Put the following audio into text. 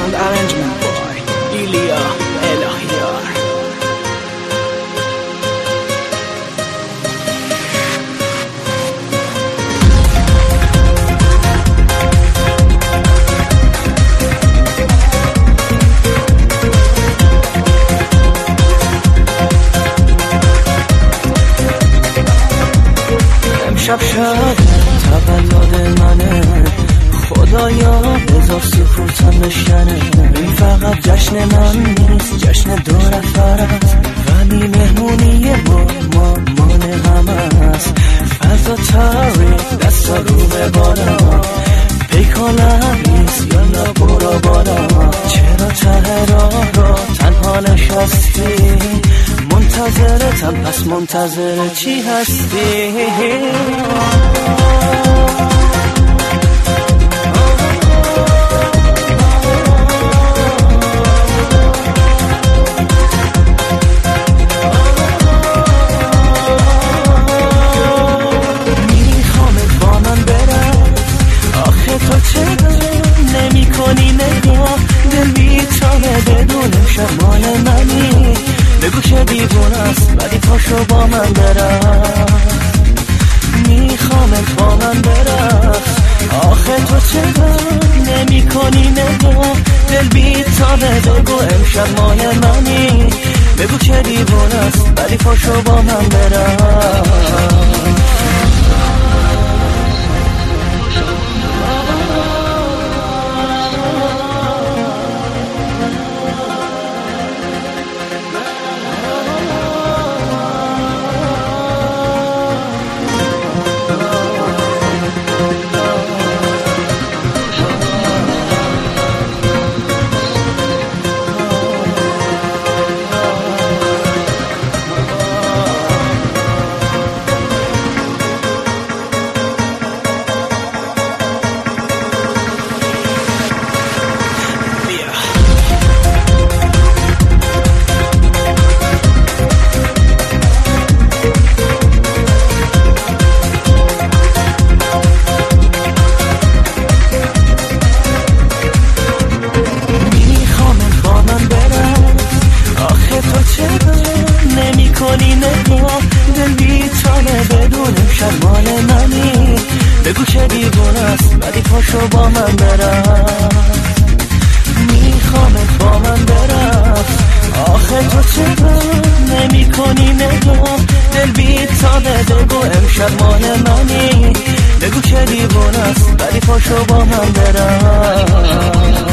sound arrangement by Ilya Elahiar. امشب شب تولد منه، خدایا بذار سکوتم بشکنه. این فقط جشن من نیست، جشن دو نفرت، ولی مهمونی ما مال همه است. فضا تاریک دستا رو به بالا، پیکانم نیست یالا برو بالا. چرا ته راه را تنها نشستی؟ منتظرتم، پس منتظر چی هستی؟ میخوامت با من برم، آخه تو چرا نمی کنی نگاه؟ دل میتانه بدونم شمال منی، بگو که دیوونه است ولی پاشو با من برم. میخوامت با من برم، آخه تو چرا نمی کنی نگاه؟ دل بیتانه بگو امشب مال منی، بگو که دیوونه است ولی پاشو با من برم. دل بیتانه بدونم شمال منی، بگو که دیوونه است ولی پاشو با من برم. میخوامت با من برم، آخه تو چرا نمی کنی نگاه؟ دل بیتانه بگو امشب مال منی، بگو که دیوونه است ولی پاشو با من برم.